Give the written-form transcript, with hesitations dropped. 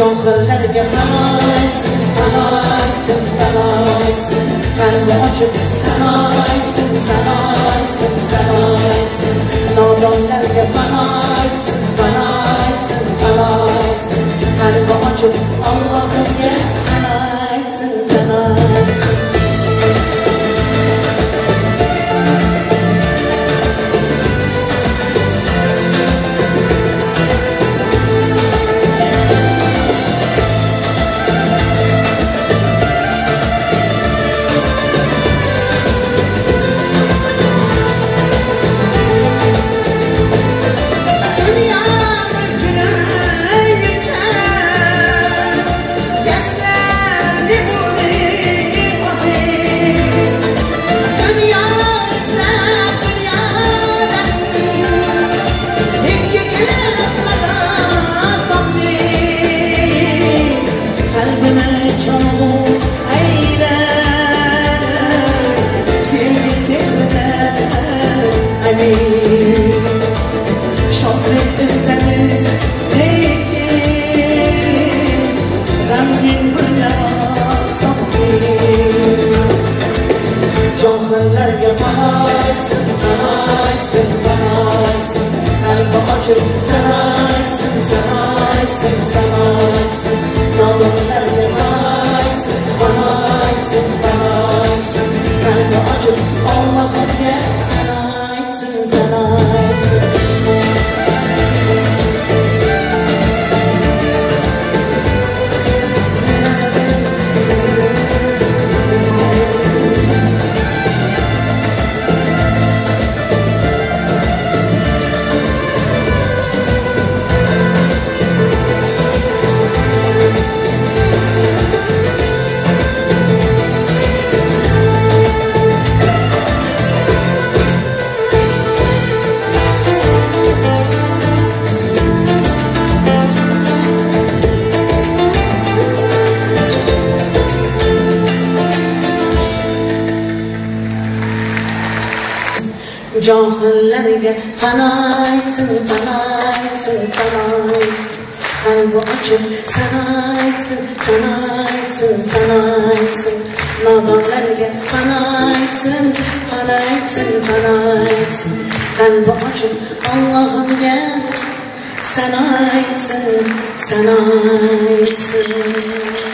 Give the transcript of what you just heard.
Johillarga qanoysin, qanoysin, qanoysin, qalbi ochib sanoysin, sanoysin, sanoysin, nodonlarga qanoysin, qanoysin, qanoysin, qalbi ochib Allohimga sanoysin, sanoysin. Johillarga qanoysin, qanoysin, qanoysin, qalbi ochib sanoysin, sanoysin, sanoysin, nodonlarga qanoysin, qanoysin, qanoysin, qalbi ochib Allohimga sanoysin, sanoysin. Johillarga qanoysin, qanoysin, qanoysin, qalbi ochib sanoysin, sanoysin, sanoysin, nodonlarga qanoysin, qanoysin, qanoysin, qalbi ochib Allohimga sanoysin, sanoysin.